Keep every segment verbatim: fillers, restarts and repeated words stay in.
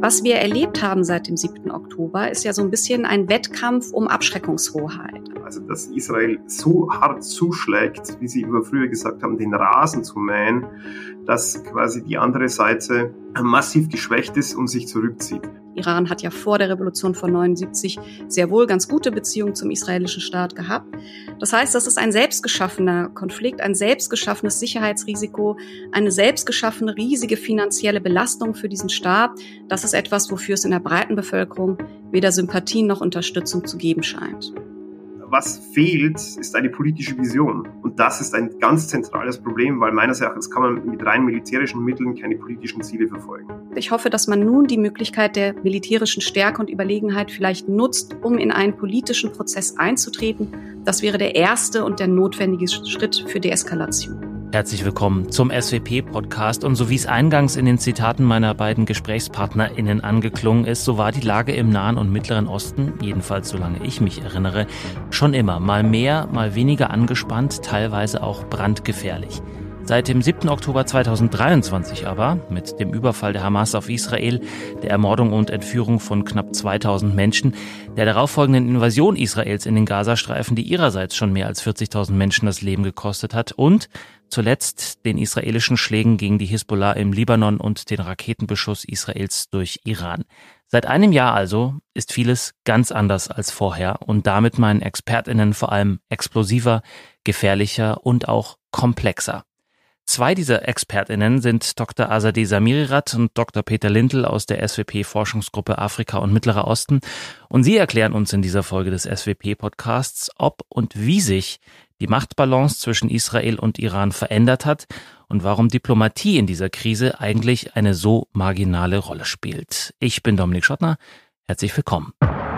Was wir erlebt haben seit dem siebten Oktober, ist ja so ein bisschen ein Wettkampf um Abschreckungshoheit. Also, dass Israel so hart zuschlägt, wie Sie immer früher gesagt haben, den Rasen zu mähen, dass quasi die andere Seite massiv geschwächt ist und sich zurückzieht. Iran hat ja vor der Revolution von neunundsiebzig sehr wohl ganz gute Beziehungen zum israelischen Staat gehabt. Das heißt, das ist ein selbstgeschaffener Konflikt, ein selbstgeschaffenes Sicherheitsrisiko, eine selbstgeschaffene riesige finanzielle Belastung für diesen Staat. Das ist etwas, wofür es in der breiten Bevölkerung weder Sympathie noch Unterstützung zu geben scheint. Was fehlt, ist eine politische Vision. Und das ist ein ganz zentrales Problem, weil meines Erachtens kann man mit rein militärischen Mitteln keine politischen Ziele verfolgen. Ich hoffe, dass man nun die Möglichkeit der militärischen Stärke und Überlegenheit vielleicht nutzt, um in einen politischen Prozess einzutreten. Das wäre der erste und der notwendige Schritt für Deeskalation. Herzlich willkommen zum S W P-Podcast. Und so wie es eingangs in den Zitaten meiner beiden GesprächspartnerInnen angeklungen ist, so war die Lage im Nahen und Mittleren Osten, jedenfalls solange ich mich erinnere, schon immer mal mehr, mal weniger angespannt, teilweise auch brandgefährlich. Seit dem siebten Oktober zweitausenddreiundzwanzig aber, mit dem Überfall der Hamas auf Israel, der Ermordung und Entführung von knapp zweitausend Menschen, der darauffolgenden Invasion Israels in den Gazastreifen, die ihrerseits schon mehr als vierzigtausend Menschen das Leben gekostet hat, und zuletzt den israelischen Schlägen gegen die Hisbollah im Libanon und den Raketenbeschuss Israels durch Iran. Seit einem Jahr also ist vieles ganz anders als vorher und damit meinen ExpertInnen vor allem explosiver, gefährlicher und auch komplexer. Zwei dieser ExpertInnen sind Doktor Azadeh Zamirirat und Doktor Peter Lindl aus der S W P-Forschungsgruppe Afrika und Mittlerer Osten. Und sie erklären uns in dieser Folge des S W P-Podcasts, ob und wie sich die Machtbalance zwischen Israel und Iran verändert hat und warum Diplomatie in dieser Krise eigentlich eine so marginale Rolle spielt. Ich bin Dominik Schottner. Herzlich willkommen.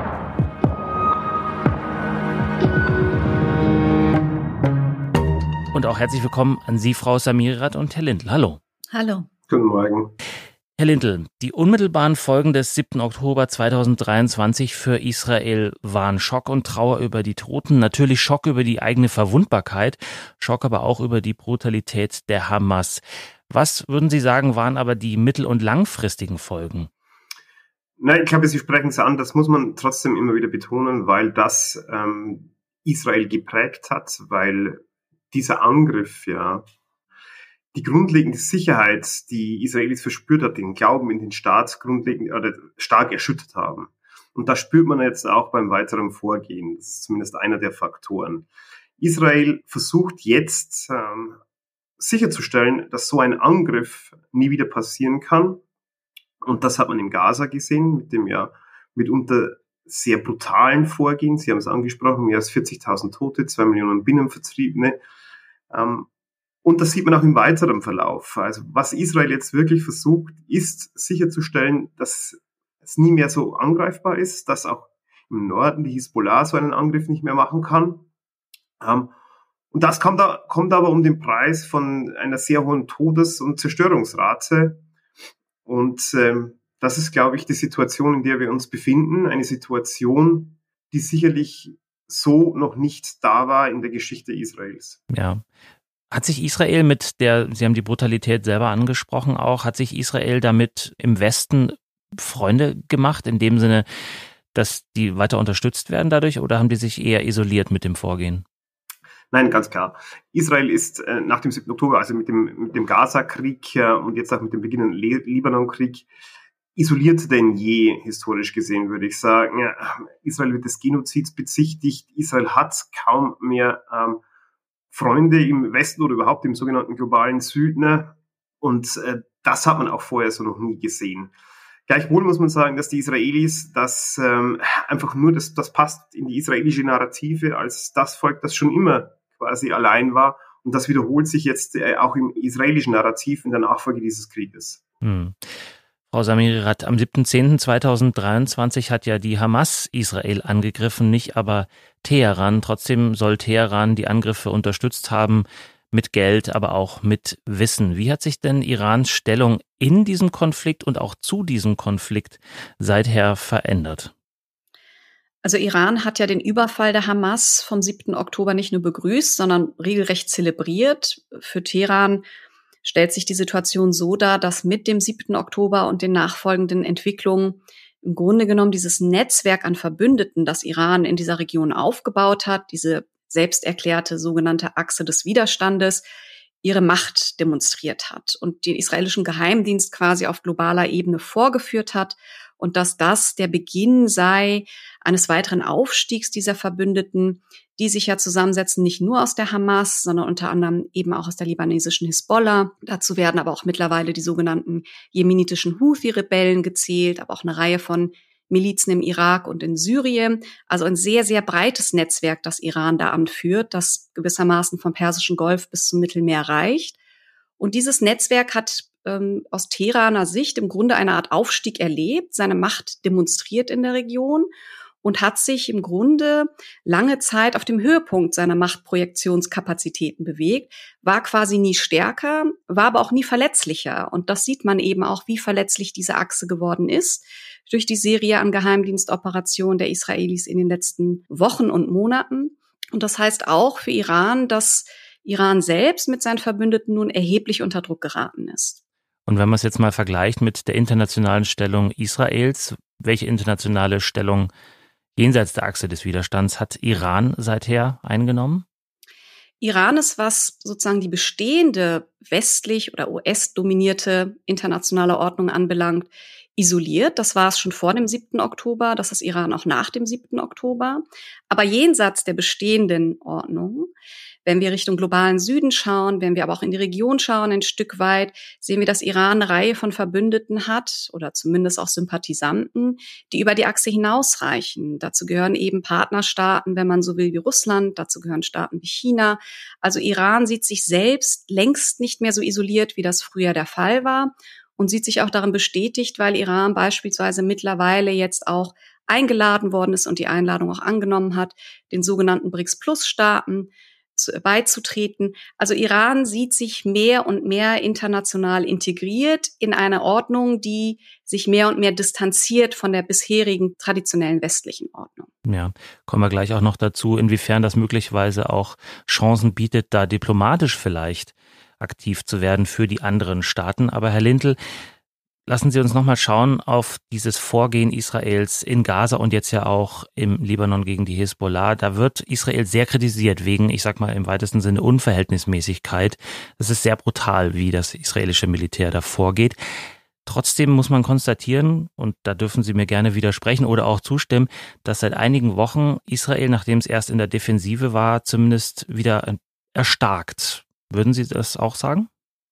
Und auch herzlich willkommen an Sie, Frau Zamirirat und Herr Lindl. Hallo. Hallo. Guten Morgen. Herr Lindl, die unmittelbaren Folgen des siebten Oktober zweitausenddreiundzwanzig für Israel waren Schock und Trauer über die Toten, natürlich Schock über die eigene Verwundbarkeit, Schock aber auch über die Brutalität der Hamas. Was, würden Sie sagen, waren aber die mittel- und langfristigen Folgen? Nein, ich glaube, Sie sprechen es an, das muss man trotzdem immer wieder betonen, weil das ähm, Israel geprägt hat, weil dieser Angriff, ja, die grundlegende Sicherheit, die Israelis verspürt hat, den Glauben in den Staat grundlegend oder stark erschüttert haben. Und das spürt man jetzt auch beim weiteren Vorgehen. Das ist zumindest einer der Faktoren. Israel versucht jetzt ähm, sicherzustellen, dass so ein Angriff nie wieder passieren kann. Und das hat man im Gaza gesehen, mit dem ja mitunter sehr brutalen Vorgehen. Sie haben es angesprochen, mehr als vierzigtausend Tote, zwei Millionen Binnenvertriebene. Ähm, Und das sieht man auch im weiteren Verlauf. Also was Israel jetzt wirklich versucht, ist sicherzustellen, dass es nie mehr so angreifbar ist, dass auch im Norden die Hisbollah so einen Angriff nicht mehr machen kann. Und das kommt, da, kommt aber um den Preis von einer sehr hohen Todes- und Zerstörungsrate. Und ähm, das ist, glaube ich, die Situation, in der wir uns befinden. Eine Situation, die sicherlich so noch nicht da war in der Geschichte Israels. Ja. Hat sich Israel mit der, Sie haben die Brutalität selber angesprochen auch, hat sich Israel damit im Westen Freunde gemacht, in dem Sinne, dass die weiter unterstützt werden dadurch, oder haben die sich eher isoliert mit dem Vorgehen? Nein, ganz klar. Israel ist äh, nach dem siebten Oktober, also mit dem, mit dem Gaza-Krieg äh, und jetzt auch mit dem beginnenden Le- Libanon-Krieg, isolierter denn je, historisch gesehen, würde ich sagen. Ja, Israel wird des Genozids bezichtigt. Israel hat kaum mehr ähm, Freunde im Westen oder überhaupt im sogenannten globalen Süden. Und äh, das hat man auch vorher so noch nie gesehen. Gleichwohl muss man sagen, dass die Israelis das ähm, einfach nur, das, das passt in die israelische Narrative als das Volk, das schon immer quasi allein war. Und das wiederholt sich jetzt äh, auch im israelischen Narrativ in der Nachfolge dieses Krieges. Hm. Frau Zamirirat, am siebten zehnten zweitausenddreiundzwanzig hat ja die Hamas Israel angegriffen, nicht aber Teheran. Trotzdem soll Teheran die Angriffe unterstützt haben, mit Geld, aber auch mit Wissen. Wie hat sich denn Irans Stellung in diesem Konflikt und auch zu diesem Konflikt seither verändert? Also Iran hat ja den Überfall der Hamas vom siebten Oktober nicht nur begrüßt, sondern regelrecht zelebriert. Für Teheran stellt sich die Situation so dar, dass mit dem siebten Oktober und den nachfolgenden Entwicklungen im Grunde genommen dieses Netzwerk an Verbündeten, das Iran in dieser Region aufgebaut hat, diese selbst erklärte sogenannte Achse des Widerstandes, ihre Macht demonstriert hat und den israelischen Geheimdienst quasi auf globaler Ebene vorgeführt hat und dass das der Beginn sei eines weiteren Aufstiegs dieser Verbündeten, die sich ja zusammensetzen, nicht nur aus der Hamas, sondern unter anderem eben auch aus der libanesischen Hisbollah. Dazu werden aber auch mittlerweile die sogenannten jemenitischen Houthi-Rebellen gezählt, aber auch eine Reihe von Milizen im Irak und in Syrien. Also ein sehr, sehr breites Netzwerk, das Iran da anführt, das gewissermaßen vom Persischen Golf bis zum Mittelmeer reicht. Und dieses Netzwerk hat ähm, aus Teheraner Sicht im Grunde eine Art Aufstieg erlebt, seine Macht demonstriert in der Region und hat sich im Grunde lange Zeit auf dem Höhepunkt seiner Machtprojektionskapazitäten bewegt, war quasi nie stärker, war aber auch nie verletzlicher. Und das sieht man eben auch, wie verletzlich diese Achse geworden ist durch die Serie an Geheimdienstoperationen der Israelis in den letzten Wochen und Monaten. Und das heißt auch für Iran, dass Iran selbst mit seinen Verbündeten nun erheblich unter Druck geraten ist. Und wenn man es jetzt mal vergleicht mit der internationalen Stellung Israels, welche internationale Stellung jenseits der Achse des Widerstands hat Iran seither eingenommen? Iran ist, was sozusagen die bestehende westlich oder U S-dominierte internationale Ordnung anbelangt, isoliert. Das war es schon vor dem siebten Oktober, das ist Iran auch nach dem siebten Oktober. Aber jenseits der bestehenden Ordnung, wenn wir Richtung globalen Süden schauen, wenn wir aber auch in die Region schauen, ein Stück weit, sehen wir, dass Iran eine Reihe von Verbündeten hat oder zumindest auch Sympathisanten, die über die Achse hinausreichen. Dazu gehören eben Partnerstaaten, wenn man so will, wie Russland, dazu gehören Staaten wie China. Also Iran sieht sich selbst längst nicht mehr so isoliert, wie das früher der Fall war und sieht sich auch darin bestätigt, weil Iran beispielsweise mittlerweile jetzt auch eingeladen worden ist und die Einladung auch angenommen hat, den sogenannten BRICS-Plus-Staaten beizutreten. Also Iran sieht sich mehr und mehr international integriert in eine Ordnung, die sich mehr und mehr distanziert von der bisherigen traditionellen westlichen Ordnung. Ja, kommen wir gleich auch noch dazu, inwiefern das möglicherweise auch Chancen bietet, da diplomatisch vielleicht aktiv zu werden für die anderen Staaten. Aber Herr Lindl, lassen Sie uns nochmal schauen auf dieses Vorgehen Israels in Gaza und jetzt ja auch im Libanon gegen die Hisbollah. Da wird Israel sehr kritisiert wegen, ich sag mal im weitesten Sinne, Unverhältnismäßigkeit. Das ist sehr brutal, wie das israelische Militär da vorgeht. Trotzdem muss man konstatieren, und da dürfen Sie mir gerne widersprechen oder auch zustimmen, dass seit einigen Wochen Israel, nachdem es erst in der Defensive war, zumindest wieder erstarkt. Würden Sie das auch sagen?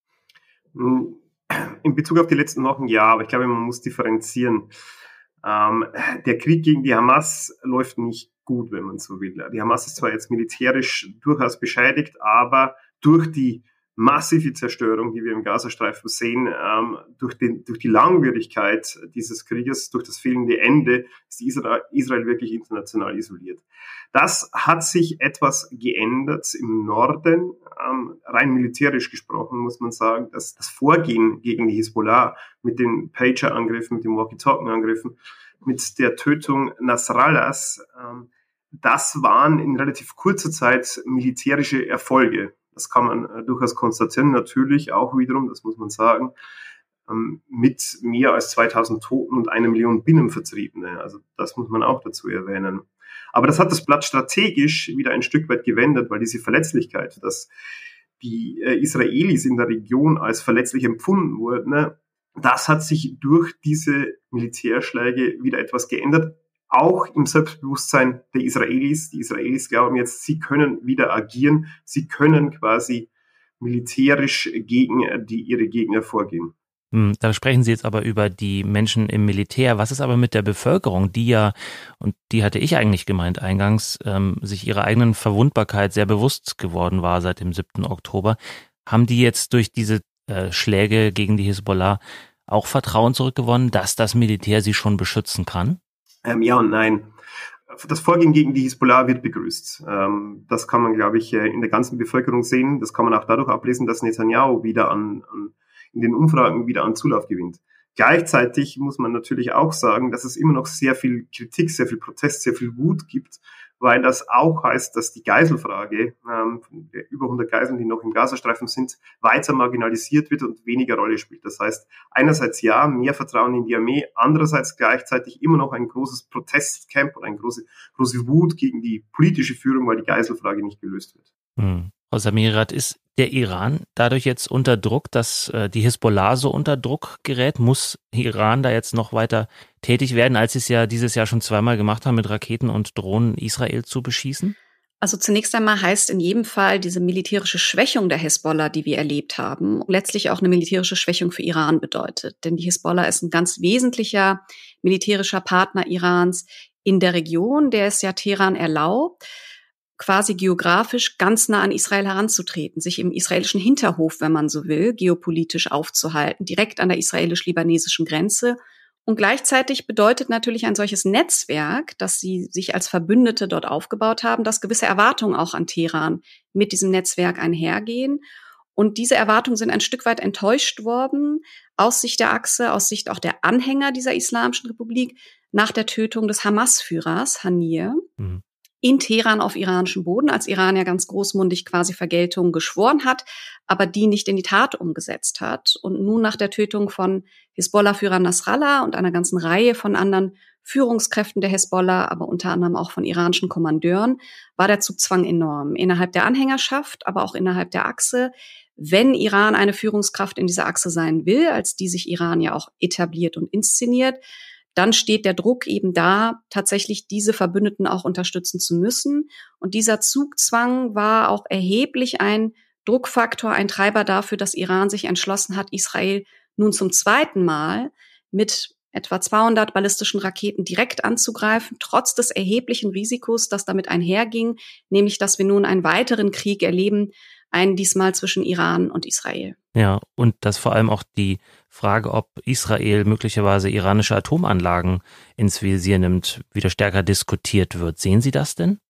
In Bezug auf die letzten Wochen ja, aber ich glaube, man muss differenzieren. Ähm, der Krieg gegen die Hamas läuft nicht gut, wenn man so will. Die Hamas ist zwar jetzt militärisch durchaus beschädigt, aber durch die massive Zerstörung, die wir im Gazastreifen sehen, ähm, durch, den, durch die Langwierigkeit dieses Krieges, durch das fehlende Ende, ist Israel, Israel wirklich international isoliert. Das hat sich etwas geändert im Norden, ähm, rein militärisch gesprochen, muss man sagen, dass das Vorgehen gegen die Hisbollah mit den Pager-Angriffen, mit den Walkie-Talkie-Angriffen, mit der Tötung Nasrallahs, ähm, das waren in relativ kurzer Zeit militärische Erfolge. Das kann man äh, durchaus konstatieren, natürlich auch wiederum, das muss man sagen, ähm, mit mehr als zweitausend Toten und einer Million Binnenvertriebene. Also das muss man auch dazu erwähnen. Aber das hat das Blatt strategisch wieder ein Stück weit gewendet, weil diese Verletzlichkeit, dass die äh, Israelis in der Region als verletzlich empfunden wurden, ne, das hat sich durch diese Militärschläge wieder etwas geändert. Auch im Selbstbewusstsein der Israelis. Die Israelis glauben jetzt, sie können wieder agieren. Sie können quasi militärisch gegen die, ihre Gegner vorgehen. Da sprechen Sie jetzt aber über die Menschen im Militär. Was ist aber mit der Bevölkerung, die ja, und die hatte ich eigentlich gemeint eingangs, ähm, sich ihrer eigenen Verwundbarkeit sehr bewusst geworden war seit dem siebten Oktober? Haben die jetzt durch diese äh, Schläge gegen die Hisbollah auch Vertrauen zurückgewonnen, dass das Militär sie schon beschützen kann? Ähm, ja und nein. Das Vorgehen gegen die Hisbollah wird begrüßt. Ähm, das kann man, glaube ich, in der ganzen Bevölkerung sehen. Das kann man auch dadurch ablesen, dass Netanyahu wieder an, an in den Umfragen wieder an Zulauf gewinnt. Gleichzeitig muss man natürlich auch sagen, dass es immer noch sehr viel Kritik, sehr viel Protest, sehr viel Wut gibt weil das auch heißt, dass die Geiselfrage, ähm, der über hundert Geiseln, die noch im Gazastreifen sind, weiter marginalisiert wird und weniger Rolle spielt. Das heißt, einerseits ja, mehr Vertrauen in die Armee, andererseits gleichzeitig immer noch ein großes Protestcamp und eine große, große Wut gegen die politische Führung, weil die Geiselfrage nicht gelöst wird. Hm. Frau Samirat, ist der Iran dadurch jetzt unter Druck, dass äh, die Hisbollah so unter Druck gerät? Muss Iran da jetzt noch weiter tätig werden, als sie es ja dieses Jahr schon zweimal gemacht haben, mit Raketen und Drohnen Israel zu beschießen? Also zunächst einmal heißt in jedem Fall diese militärische Schwächung der Hisbollah, die wir erlebt haben, letztlich auch eine militärische Schwächung für Iran bedeutet. Denn die Hisbollah ist ein ganz wesentlicher militärischer Partner Irans in der Region, der es ja Teheran erlaubt, quasi geografisch ganz nah an Israel heranzutreten, sich im israelischen Hinterhof, wenn man so will, geopolitisch aufzuhalten, direkt an der israelisch-libanesischen Grenze. Und gleichzeitig bedeutet natürlich ein solches Netzwerk, das sie sich als Verbündete dort aufgebaut haben, dass gewisse Erwartungen auch an Teheran mit diesem Netzwerk einhergehen. Und diese Erwartungen sind ein Stück weit enttäuscht worden, aus Sicht der Achse, aus Sicht auch der Anhänger dieser Islamischen Republik, nach der Tötung des Hamas-Führers Haniyeh. Mhm. in Teheran auf iranischem Boden, als Iran ja ganz großmundig quasi Vergeltung geschworen hat, aber die nicht in die Tat umgesetzt hat. Und nun nach der Tötung von Hisbollah-Führer Nasrallah und einer ganzen Reihe von anderen Führungskräften der Hisbollah, aber unter anderem auch von iranischen Kommandeuren, war der Zugzwang enorm. Innerhalb der Anhängerschaft, aber auch innerhalb der Achse. Wenn Iran eine Führungskraft in dieser Achse sein will, als die sich Iran ja auch etabliert und inszeniert, dann steht der Druck eben da, tatsächlich diese Verbündeten auch unterstützen zu müssen. Und dieser Zugzwang war auch erheblich ein Druckfaktor, ein Treiber dafür, dass Iran sich entschlossen hat, Israel nun zum zweiten Mal mit etwa zweihundert ballistischen Raketen direkt anzugreifen, trotz des erheblichen Risikos, das damit einherging, nämlich dass wir nun einen weiteren Krieg erleben, einen diesmal zwischen Iran und Israel. Ja, und dass vor allem auch die Frage, ob Israel möglicherweise iranische Atomanlagen ins Visier nimmt, wieder stärker diskutiert wird. Sehen Sie das denn?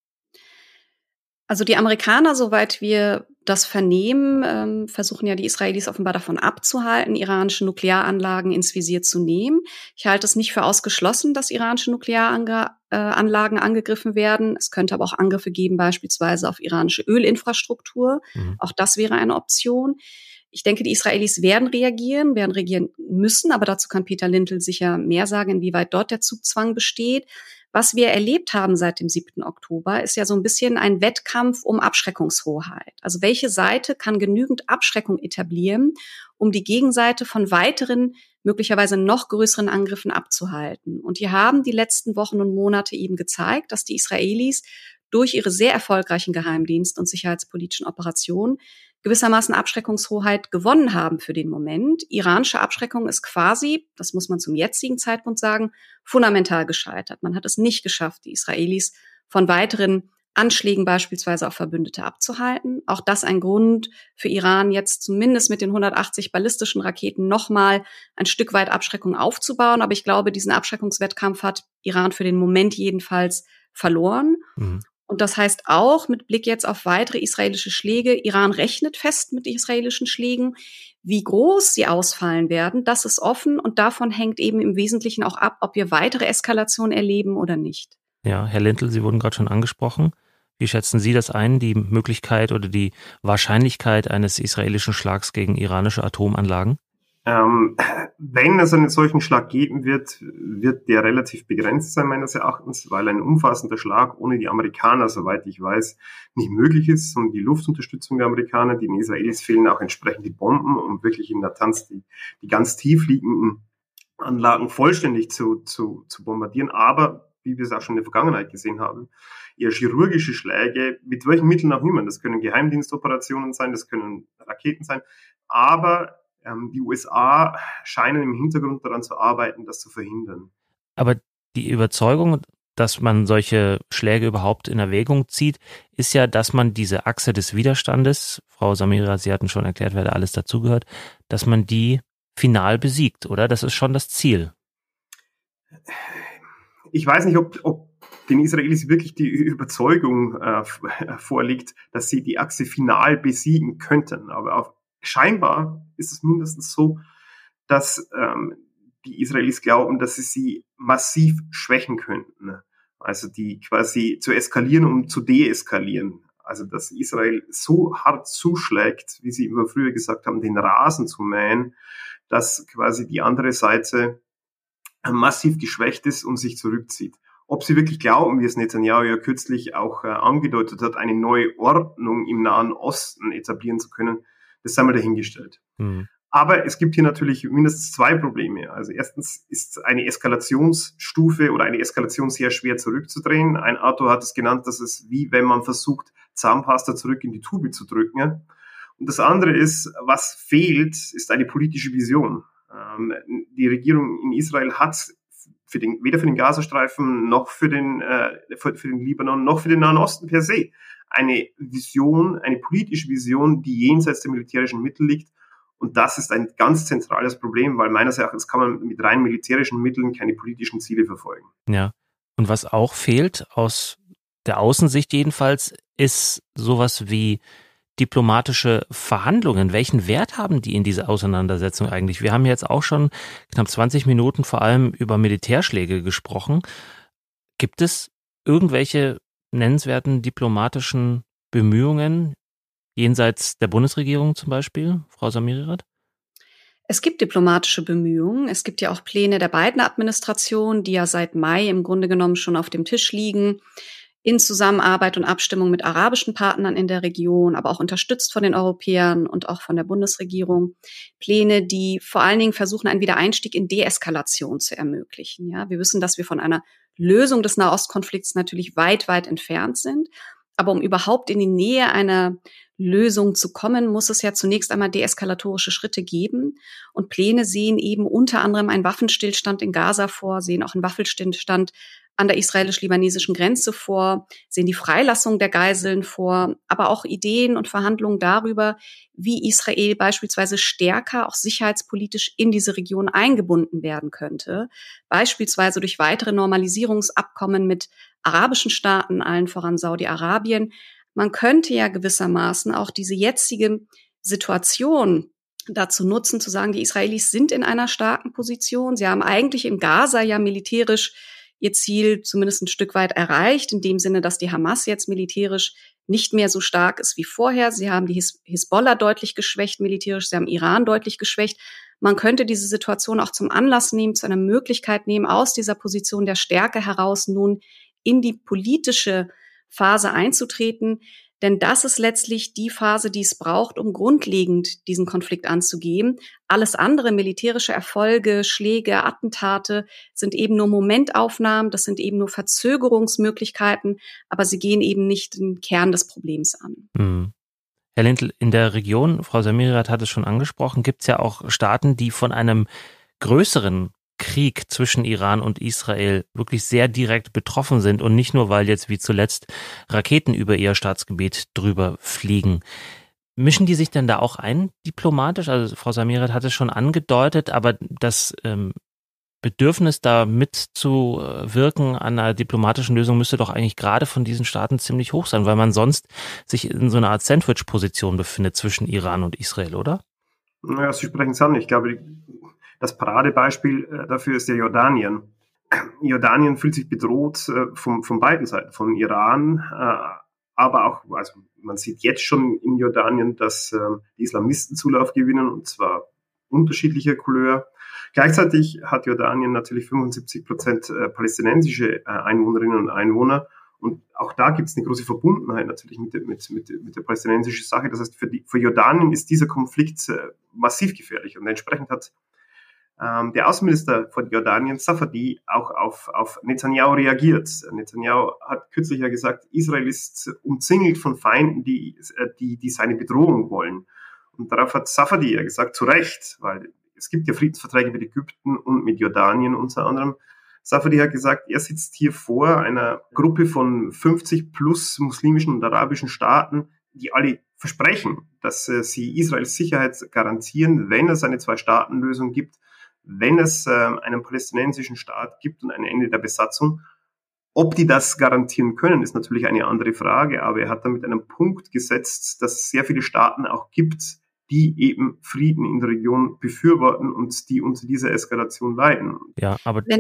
Also die Amerikaner, soweit wir das vernehmen, ähm, versuchen ja die Israelis offenbar davon abzuhalten, iranische Nuklearanlagen ins Visier zu nehmen. Ich halte es nicht für ausgeschlossen, dass iranische Nuklearanlagen äh, angegriffen werden. Es könnte aber auch Angriffe geben, beispielsweise auf iranische Ölinfrastruktur. Mhm. Auch das wäre eine Option. Ich denke, die Israelis werden reagieren, werden reagieren müssen, aber dazu kann Peter Lindl sicher mehr sagen, inwieweit dort der Zugzwang besteht. Was wir erlebt haben seit dem siebten Oktober, ist ja so ein bisschen ein Wettkampf um Abschreckungshoheit. Also welche Seite kann genügend Abschreckung etablieren, um die Gegenseite von weiteren, möglicherweise noch größeren Angriffen abzuhalten? Und hier haben die letzten Wochen und Monate eben gezeigt, dass die Israelis durch ihre sehr erfolgreichen Geheimdienst- und sicherheitspolitischen Operationen gewissermaßen Abschreckungshoheit gewonnen haben für den Moment. Iranische Abschreckung ist quasi, das muss man zum jetzigen Zeitpunkt sagen, fundamental gescheitert. Man hat es nicht geschafft, die Israelis von weiteren Anschlägen beispielsweise auf Verbündete abzuhalten. Auch das ein Grund für Iran, jetzt zumindest mit den hundertachtzig ballistischen Raketen nochmal ein Stück weit Abschreckung aufzubauen. Aber ich glaube, diesen Abschreckungswettkampf hat Iran für den Moment jedenfalls verloren. Mhm. Und das heißt auch, mit Blick jetzt auf weitere israelische Schläge, Iran rechnet fest mit israelischen Schlägen. Wie groß sie ausfallen werden, das ist offen und davon hängt eben im Wesentlichen auch ab, ob wir weitere Eskalationen erleben oder nicht. Ja, Herr Lindl, Sie wurden gerade schon angesprochen. Wie schätzen Sie das ein, die Möglichkeit oder die Wahrscheinlichkeit eines israelischen Schlags gegen iranische Atomanlagen? Ähm, wenn es einen solchen Schlag geben wird, wird der relativ begrenzt sein, meines Erachtens, weil ein umfassender Schlag ohne die Amerikaner, soweit ich weiß, nicht möglich ist. Und die Luftunterstützung der Amerikaner, den Israelis fehlen auch entsprechend die Bomben, um wirklich in Natanz die, die ganz tief liegenden Anlagen vollständig zu, zu, zu bombardieren. Aber, wie wir es auch schon in der Vergangenheit gesehen haben, eher chirurgische Schläge, mit welchen Mitteln auch immer. Das können Geheimdienstoperationen sein, das können Raketen sein, aber die U S A scheinen im Hintergrund daran zu arbeiten, das zu verhindern. Aber die Überzeugung, dass man solche Schläge überhaupt in Erwägung zieht, ist ja, dass man diese Achse des Widerstandes, Frau Samira, Sie hatten schon erklärt, wer da alles dazugehört, dass man die final besiegt, oder? Das ist schon das Ziel. Ich weiß nicht, ob, ob den Israelis wirklich die Überzeugung äh, vorliegt, dass sie die Achse final besiegen könnten. Aber auf scheinbar ist es mindestens so, dass ähm, die Israelis glauben, dass sie sie massiv schwächen könnten. Also die quasi zu eskalieren, um zu deeskalieren. Also dass Israel so hart zuschlägt, wie Sie immer früher gesagt haben, den Rasen zu mähen, dass quasi die andere Seite massiv geschwächt ist und sich zurückzieht. Ob sie wirklich glauben, wie es Netanyahu ja kürzlich auch äh, angedeutet hat, eine neue Ordnung im Nahen Osten etablieren zu können, das sei mal dahingestellt. Mhm. Aber es gibt hier natürlich mindestens zwei Probleme. Also erstens ist eine Eskalationsstufe oder eine Eskalation sehr schwer zurückzudrehen. Ein Autor hat es genannt, dass es wie wenn man versucht, Zahnpasta zurück in die Tube zu drücken. Ja? Und das andere ist, was fehlt, ist eine politische Vision. Ähm, die Regierung in Israel hat für den, weder für den Gazastreifen noch für den, äh, für, für den Libanon noch für den Nahen Osten per se eine Vision, eine politische Vision, die jenseits der militärischen Mittel liegt. Und das ist ein ganz zentrales Problem, weil meines Erachtens kann man mit rein militärischen Mitteln keine politischen Ziele verfolgen. Ja, und was auch fehlt, aus der Außensicht jedenfalls, ist sowas wie diplomatische Verhandlungen. Welchen Wert haben die in dieser Auseinandersetzung eigentlich? Wir haben jetzt auch schon knapp zwanzig Minuten vor allem über Militärschläge gesprochen. Gibt es irgendwelche nennenswerten diplomatischen Bemühungen, jenseits der Bundesregierung zum Beispiel, Frau Samiri-Rath? Es gibt diplomatische Bemühungen. Es gibt ja auch Pläne der beiden Administrationen, die ja seit Mai im Grunde genommen schon auf dem Tisch liegen, in Zusammenarbeit und Abstimmung mit arabischen Partnern in der Region, aber auch unterstützt von den Europäern und auch von der Bundesregierung. Pläne, die vor allen Dingen versuchen, einen Wiedereinstieg in Deeskalation zu ermöglichen. Ja, wir wissen, dass wir von einer Lösung des Nahostkonflikts natürlich weit, weit entfernt sind. Aber um überhaupt in die Nähe einer Lösung zu kommen, muss es ja zunächst einmal deeskalatorische Schritte geben. Und Pläne sehen eben unter anderem einen Waffenstillstand in Gaza vor, sehen auch einen Waffenstillstand an der israelisch-libanesischen Grenze vor, sehen die Freilassung der Geiseln vor, aber auch Ideen und Verhandlungen darüber, wie Israel beispielsweise stärker auch sicherheitspolitisch in diese Region eingebunden werden könnte, beispielsweise durch weitere Normalisierungsabkommen mit arabischen Staaten, allen voran Saudi-Arabien. Man könnte ja gewissermaßen auch diese jetzige Situation dazu nutzen, zu sagen, die Israelis sind in einer starken Position. Sie haben eigentlich in Gaza ja militärisch ihr Ziel zumindest ein Stück weit erreicht, in dem Sinne, dass die Hamas jetzt militärisch nicht mehr so stark ist wie vorher. Sie haben die His- Hisbollah deutlich geschwächt militärisch, sie haben Iran deutlich geschwächt. Man könnte diese Situation auch zum Anlass nehmen, zu einer Möglichkeit nehmen, aus dieser Position der Stärke heraus nun in die politische Phase einzutreten. Denn das ist letztlich die Phase, die es braucht, um grundlegend diesen Konflikt anzugehen. Alles andere, militärische Erfolge, Schläge, Attentate, sind eben nur Momentaufnahmen, das sind eben nur Verzögerungsmöglichkeiten, aber sie gehen eben nicht den Kern des Problems an. Mhm. Herr Lindl, in der Region, Frau Samiri-Rath hat es schon angesprochen, gibt es ja auch Staaten, die von einem größeren Krieg zwischen Iran und Israel wirklich sehr direkt betroffen sind und nicht nur, weil jetzt wie zuletzt Raketen über ihr Staatsgebiet drüber fliegen. Mischen die sich denn da auch ein, diplomatisch? Also Frau Samiri-Rath hat es schon angedeutet, aber das ähm, Bedürfnis, da mitzuwirken an einer diplomatischen Lösung müsste doch eigentlich gerade von diesen Staaten ziemlich hoch sein, weil man sonst sich in so einer Art Sandwich-Position befindet zwischen Iran und Israel, oder? Naja, Sie sprechen es an. Ich glaube, das Paradebeispiel dafür ist ja Jordanien. Jordanien fühlt sich bedroht äh, von, von beiden Seiten, von Iran, äh, aber auch, also man sieht jetzt schon in Jordanien, dass äh, die Islamisten Zulauf gewinnen, und zwar unterschiedlicher Couleur. Gleichzeitig hat Jordanien natürlich fünfundsiebzig Prozent äh, palästinensische äh, Einwohnerinnen und Einwohner, und auch da gibt es eine große Verbundenheit natürlich mit, mit, mit, mit der palästinensischen Sache. Das heißt, für, die, für Jordanien ist dieser Konflikt äh, massiv gefährlich, und entsprechend hat Ähm, der Außenminister von Jordanien, Safadi, auch auf, auf Netanyahu reagiert. Netanyahu hat kürzlich ja gesagt, Israel ist umzingelt von Feinden, die, die, die seine Bedrohung wollen. Und darauf hat Safadi ja gesagt, zu Recht, weil es gibt ja Friedensverträge mit Ägypten und mit Jordanien unter anderem. Safadi hat gesagt, er sitzt hier vor einer Gruppe von fünfzig plus muslimischen und arabischen Staaten, die alle versprechen, dass äh, sie Israels Sicherheit garantieren, wenn es eine Zwei-Staaten-Lösung gibt, wenn es äh, einen palästinensischen Staat gibt und ein Ende der Besatzung. Ob die das garantieren können, ist natürlich eine andere Frage, aber er hat damit einen Punkt gesetzt, dass es sehr viele Staaten auch gibt, die eben Frieden in der Region befürworten und die unter dieser Eskalation leiden. Ja, aber wenn ich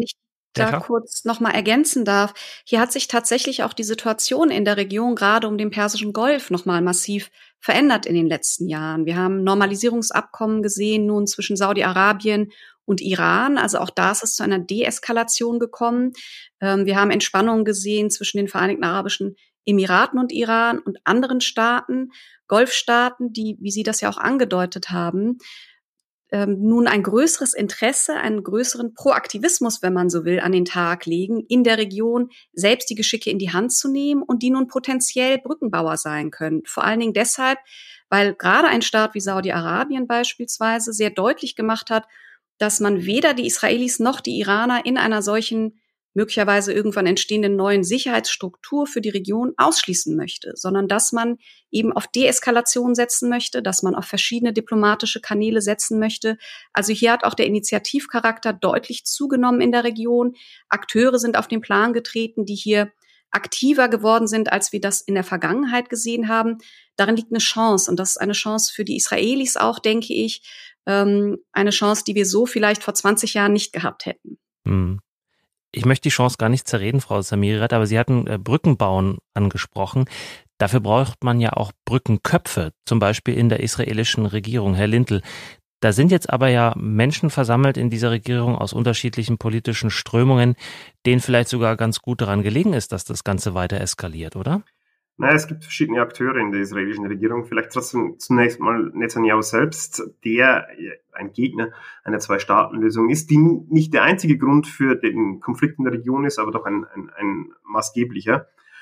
da ja, kurz nochmal ergänzen darf, hier hat sich tatsächlich auch die Situation in der Region gerade um den Persischen Golf nochmal massiv verändert in den letzten Jahren. Wir haben Normalisierungsabkommen gesehen nun zwischen Saudi-Arabien und Iran. Also auch da ist es zu einer Deeskalation gekommen. Wir haben Entspannungen gesehen zwischen den Vereinigten Arabischen Emiraten und Iran und anderen Staaten, Golfstaaten, die, wie Sie das ja auch angedeutet haben, Ähm, nun ein größeres Interesse, einen größeren Proaktivismus, wenn man so will, an den Tag legen, in der Region selbst die Geschicke in die Hand zu nehmen und die nun potenziell Brückenbauer sein können. Vor allen Dingen deshalb, weil gerade ein Staat wie Saudi-Arabien beispielsweise sehr deutlich gemacht hat, dass man weder die Israelis noch die Iraner in einer solchen möglicherweise irgendwann entstehenden neuen Sicherheitsstruktur für die Region ausschließen möchte, sondern dass man eben auf Deeskalation setzen möchte, dass man auf verschiedene diplomatische Kanäle setzen möchte. Also hier hat auch der Initiativcharakter deutlich zugenommen in der Region. Akteure sind auf den Plan getreten, die hier aktiver geworden sind, als wir das in der Vergangenheit gesehen haben. Darin liegt eine Chance, und das ist eine Chance für die Israelis auch, denke ich, eine Chance, die wir so vielleicht vor zwanzig Jahren nicht gehabt hätten. Hm. Ich möchte die Chance gar nicht zerreden, Frau Zamirirat, aber Sie hatten äh, Brückenbauen angesprochen. Dafür braucht man ja auch Brückenköpfe, zum Beispiel in der israelischen Regierung. Herr Lindl, da sind jetzt aber ja Menschen versammelt in dieser Regierung aus unterschiedlichen politischen Strömungen, denen vielleicht sogar ganz gut daran gelegen ist, dass das Ganze weiter eskaliert, oder? Naja, es gibt verschiedene Akteure in der israelischen Regierung. Vielleicht trotzdem zunächst mal Netanyahu selbst, der ein Gegner einer Zwei-Staaten-Lösung ist, die nicht der einzige Grund für den Konflikt in der Region ist, aber doch ein, ein, ein maßgeblicher.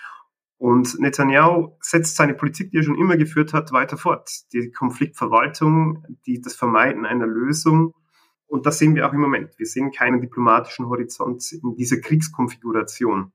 Und Netanyahu setzt seine Politik, die er schon immer geführt hat, weiter fort. Die Konfliktverwaltung, die, das Vermeiden einer Lösung. Und das sehen wir auch im Moment. Wir sehen keinen diplomatischen Horizont in dieser Kriegskonfiguration.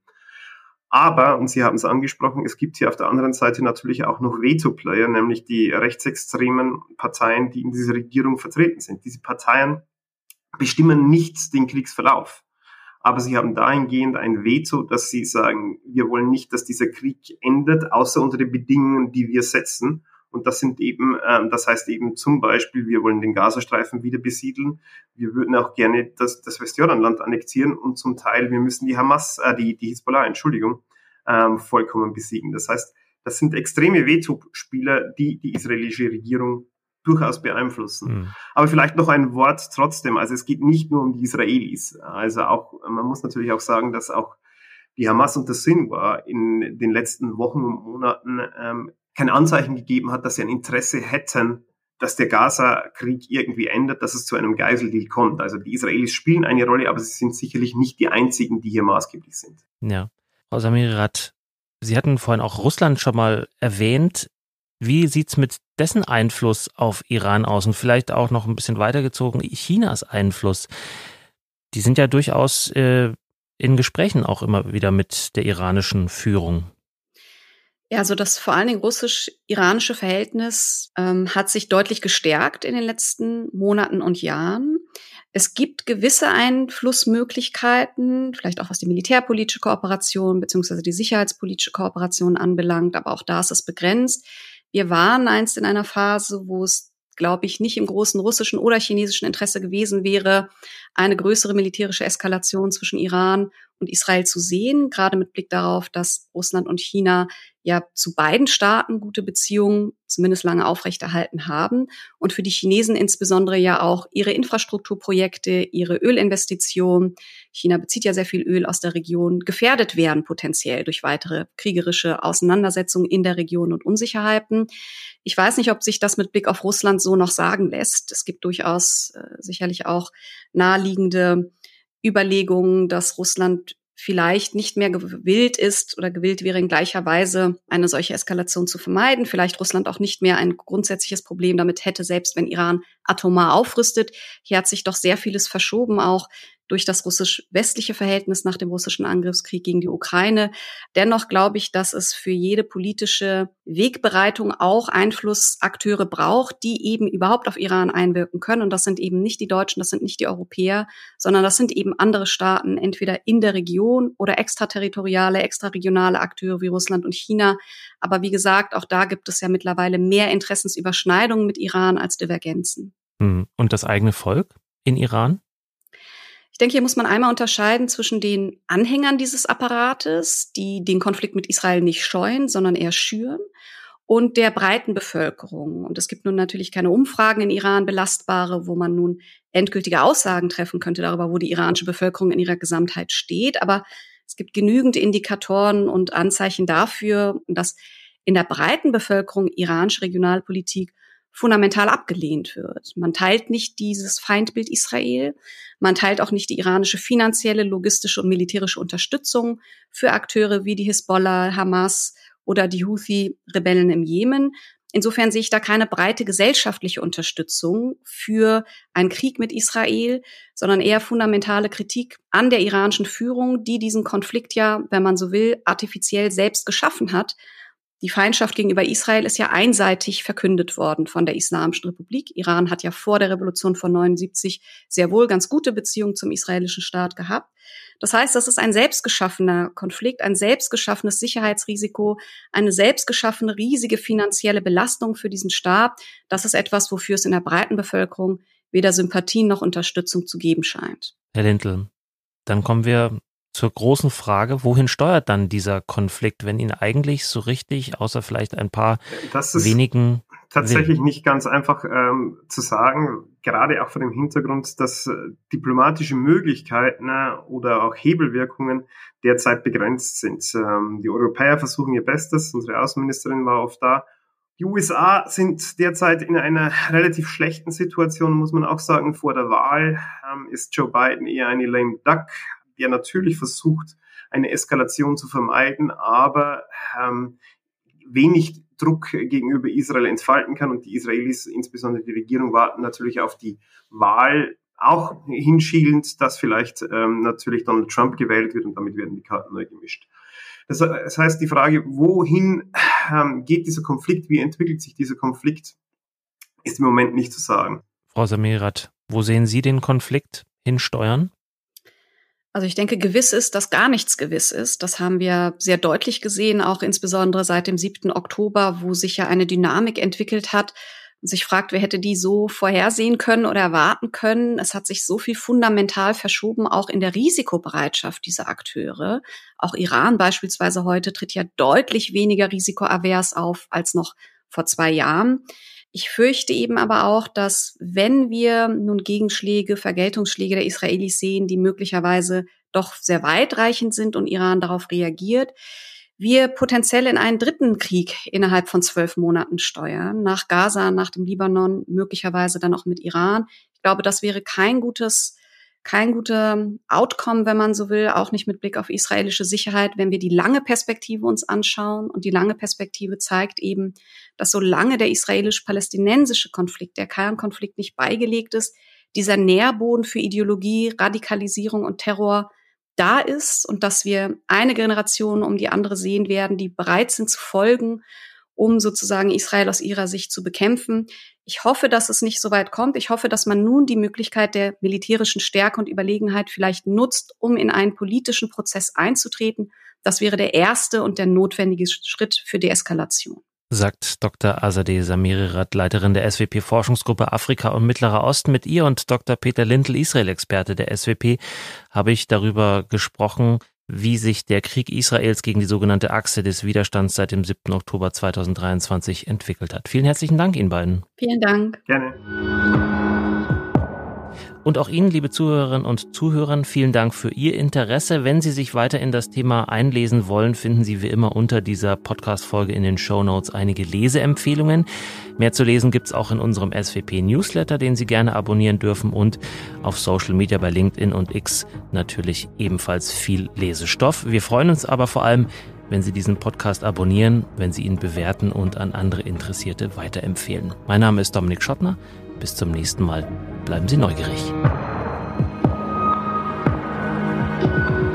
Aber, und Sie haben es angesprochen, es gibt hier auf der anderen Seite natürlich auch noch Veto-Player, nämlich die rechtsextremen Parteien, die in dieser Regierung vertreten sind. Diese Parteien bestimmen nicht den Kriegsverlauf. Aber sie haben dahingehend ein Veto, dass sie sagen, wir wollen nicht, dass dieser Krieg endet, außer unter den Bedingungen, die wir setzen. Und das sind eben, ähm, das heißt eben zum Beispiel, wir wollen den Gazastreifen wieder besiedeln. Wir würden auch gerne das, das Westjordanland annektieren und zum Teil, wir müssen die Hamas, äh, die, die Hisbollah, Entschuldigung, ähm, vollkommen besiegen. Das heißt, das sind extreme Veto-Spieler, die die israelische Regierung durchaus beeinflussen. Mhm. Aber vielleicht noch ein Wort trotzdem. Also es geht nicht nur um die Israelis. Also auch, man muss natürlich auch sagen, dass auch die Hamas und das Sinwar in den letzten Wochen und Monaten ähm, kein Anzeichen gegeben hat, dass sie ein Interesse hätten, dass der Gaza-Krieg irgendwie endet, dass es zu einem Geiseldeal kommt. Also die Israelis spielen eine Rolle, aber sie sind sicherlich nicht die einzigen, die hier maßgeblich sind. Ja, Frau Zamirirat, Sie hatten vorhin auch Russland schon mal erwähnt. Wie sieht's mit dessen Einfluss auf Iran aus und vielleicht auch noch ein bisschen weitergezogen Chinas Einfluss? Die sind ja durchaus äh, in Gesprächen auch immer wieder mit der iranischen Führung. Ja, also das vor allen Dingen russisch-iranische Verhältnis ähm, hat sich deutlich gestärkt in den letzten Monaten und Jahren. Es gibt gewisse Einflussmöglichkeiten, vielleicht auch was die militärpolitische Kooperation beziehungsweise die sicherheitspolitische Kooperation anbelangt, aber auch da ist es begrenzt. Wir waren einst in einer Phase, wo es, glaube ich, nicht im großen russischen oder chinesischen Interesse gewesen wäre, eine größere militärische Eskalation zwischen Iran und Israel zu sehen, gerade mit Blick darauf, dass Russland und China ja zu beiden Staaten gute Beziehungen zumindest lange aufrechterhalten haben und für die Chinesen insbesondere ja auch ihre Infrastrukturprojekte, ihre Ölinvestitionen, China bezieht ja sehr viel Öl aus der Region, gefährdet werden potenziell durch weitere kriegerische Auseinandersetzungen in der Region und Unsicherheiten. Ich weiß nicht, ob sich das mit Blick auf Russland so noch sagen lässt. Es gibt durchaus äh, sicherlich auch naheliegende Überlegungen, dass Russland vielleicht nicht mehr gewillt ist oder gewillt wäre, in gleicher Weise eine solche Eskalation zu vermeiden. Vielleicht Russland auch nicht mehr ein grundsätzliches Problem damit hätte, selbst wenn Iran atomar aufrüstet. Hier hat sich doch sehr vieles verschoben, auch durch das russisch-westliche Verhältnis nach dem russischen Angriffskrieg gegen die Ukraine. Dennoch glaube ich, dass es für jede politische Wegbereitung auch Einflussakteure braucht, die eben überhaupt auf Iran einwirken können. Und das sind eben nicht die Deutschen, das sind nicht die Europäer, sondern das sind eben andere Staaten, entweder in der Region oder extraterritoriale, extraregionale Akteure wie Russland und China. Aber wie gesagt, auch da gibt es ja mittlerweile mehr Interessensüberschneidungen mit Iran als Divergenzen. Und das eigene Volk in Iran? Ich denke, hier muss man einmal unterscheiden zwischen den Anhängern dieses Apparates, die den Konflikt mit Israel nicht scheuen, sondern eher schüren, und der breiten Bevölkerung. Und es gibt nun natürlich keine Umfragen in Iran, belastbare, wo man nun endgültige Aussagen treffen könnte darüber, wo die iranische Bevölkerung in ihrer Gesamtheit steht. Aber es gibt genügend Indikatoren und Anzeichen dafür, dass in der breiten Bevölkerung iranische Regionalpolitik fundamental abgelehnt wird. Man teilt nicht dieses Feindbild Israel, man teilt auch nicht die iranische finanzielle, logistische und militärische Unterstützung für Akteure wie die Hisbollah, Hamas oder die Houthi-Rebellen im Jemen. Insofern sehe ich da keine breite gesellschaftliche Unterstützung für einen Krieg mit Israel, sondern eher fundamentale Kritik an der iranischen Führung, die diesen Konflikt ja, wenn man so will, artifiziell selbst geschaffen hat. Die Feindschaft gegenüber Israel ist ja einseitig verkündet worden von der Islamischen Republik. Iran hat ja vor der Revolution von neunundsiebzig sehr wohl ganz gute Beziehungen zum israelischen Staat gehabt. Das heißt, das ist ein selbstgeschaffener Konflikt, ein selbstgeschaffenes Sicherheitsrisiko, eine selbstgeschaffene riesige finanzielle Belastung für diesen Staat. Das ist etwas, wofür es in der breiten Bevölkerung weder Sympathie noch Unterstützung zu geben scheint. Herr Lindl, dann kommen wir zur großen Frage, wohin steuert dann dieser Konflikt, wenn ihn eigentlich so richtig, außer vielleicht ein paar das ist wenigen... tatsächlich nicht ganz einfach ähm, zu sagen, gerade auch vor dem Hintergrund, dass äh, diplomatische Möglichkeiten äh, oder auch Hebelwirkungen derzeit begrenzt sind. Ähm, die Europäer versuchen ihr Bestes, unsere Außenministerin war oft da. Die U S A sind derzeit in einer relativ schlechten Situation, muss man auch sagen. Vor der Wahl ähm, ist Joe Biden eher eine lame duck, der natürlich versucht, eine Eskalation zu vermeiden, aber ähm, wenig Druck gegenüber Israel entfalten kann. Und die Israelis, insbesondere die Regierung, warten natürlich auf die Wahl, auch hinschielend, dass vielleicht ähm, natürlich Donald Trump gewählt wird und damit werden die Karten neu gemischt. Das, das heißt, die Frage, wohin ähm, geht dieser Konflikt, wie entwickelt sich dieser Konflikt, ist im Moment nicht zu sagen. Frau Samirirat, wo sehen Sie den Konflikt hinsteuern? Also ich denke, gewiss ist, dass gar nichts gewiss ist. Das haben wir sehr deutlich gesehen, auch insbesondere seit dem siebten Oktober, wo sich ja eine Dynamik entwickelt hat und sich fragt, wer hätte die so vorhersehen können oder erwarten können. Es hat sich so viel fundamental verschoben, auch in der Risikobereitschaft dieser Akteure. Auch Iran beispielsweise heute tritt ja deutlich weniger risikoavers auf als noch vor zwei Jahren. Ich fürchte eben aber auch, dass wenn wir nun Gegenschläge, Vergeltungsschläge der Israelis sehen, die möglicherweise doch sehr weitreichend sind und Iran darauf reagiert, wir potenziell in einen dritten Krieg innerhalb von zwölf Monaten steuern, nach Gaza, nach dem Libanon, möglicherweise dann auch mit Iran. Ich glaube, das wäre kein gutes Kein guter Outcome, wenn man so will, auch nicht mit Blick auf israelische Sicherheit, wenn wir die lange Perspektive uns anschauen. Und die lange Perspektive zeigt eben, dass solange der israelisch-palästinensische Konflikt, der Kernkonflikt nicht beigelegt ist, dieser Nährboden für Ideologie, Radikalisierung und Terror da ist und dass wir eine Generation um die andere sehen werden, die bereit sind zu folgen, um sozusagen Israel aus ihrer Sicht zu bekämpfen. Ich hoffe, dass es nicht so weit kommt. Ich hoffe, dass man nun die Möglichkeit der militärischen Stärke und Überlegenheit vielleicht nutzt, um in einen politischen Prozess einzutreten. Das wäre der erste und der notwendige Schritt für Deeskalation. Sagt Doktor Azadeh Samirirat, Leiterin der S W P-Forschungsgruppe Afrika und Mittlerer Osten. Mit ihr und Doktor Peter Lindl, Israel-Experte der S W P, habe ich darüber gesprochen, wie sich der Krieg Israels gegen die sogenannte Achse des Widerstands seit dem siebten Oktober zweitausenddreiundzwanzig entwickelt hat. Vielen herzlichen Dank Ihnen beiden. Vielen Dank. Gerne. Und auch Ihnen, liebe Zuhörerinnen und Zuhörer, vielen Dank für Ihr Interesse. Wenn Sie sich weiter in das Thema einlesen wollen, finden Sie wie immer unter dieser Podcast-Folge in den Shownotes einige Leseempfehlungen. Mehr zu lesen gibt's auch in unserem S W P-Newsletter, den Sie gerne abonnieren dürfen, und auf Social Media bei LinkedIn und X natürlich ebenfalls viel Lesestoff. Wir freuen uns aber vor allem, wenn Sie diesen Podcast abonnieren, wenn Sie ihn bewerten und an andere Interessierte weiterempfehlen. Mein Name ist Dominik Schottner. Bis zum nächsten Mal. Bleiben Sie neugierig.